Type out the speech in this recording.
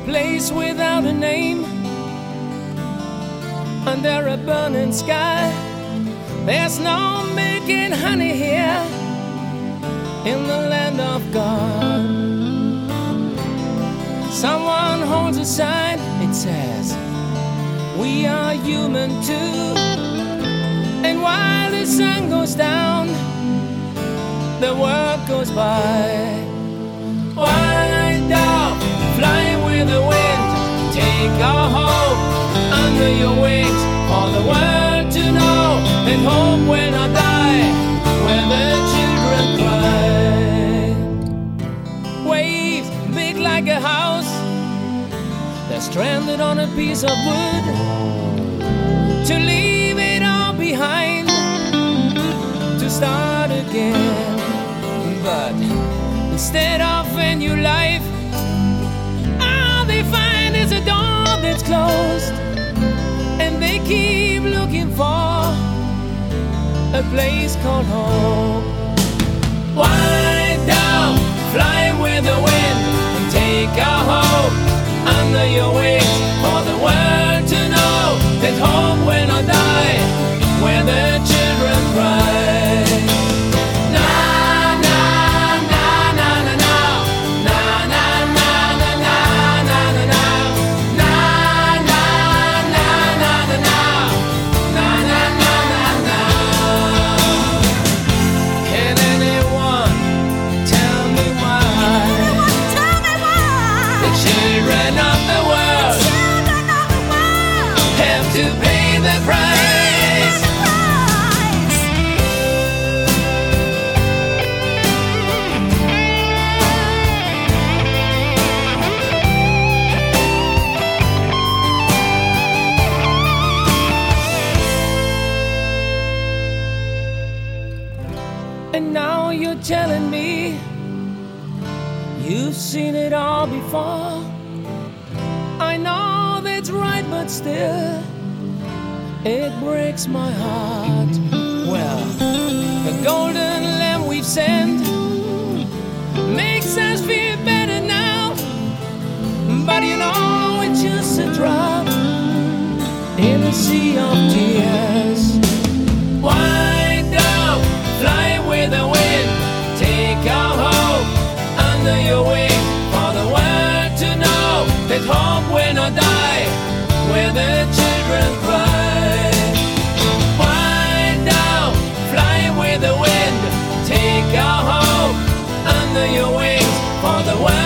place without a name, under a burning sky. There's no making honey here in the land of God. Someone holds a sign, it says, we are human too. And while the sun goes down, the world goes by. White dove, fly with the wind, take our hope under your wings, for the world to know that hope will not die when the children cry. Waves big like a house, they're stranded on a piece of wood, to leave it all behind, to start again. But instead of a new life, all they find is a door that's closed, and they keep looking for a place called hope. White dove, fly with the wind, and take our hope under your wings, for the world to know that hope will not die when the children cry. To pay the price. And now you're telling me you've seen it all before. I know that's right, but still it breaks my heart. Well, the golden lamb we've sent makes us feel better now, but you know it's just a drop in a sea of tears. White dove, fly with the wind, take our hope under your wing, for the world to know that hope will not die where the children cry. With the wind, take our hope under your wings, for the world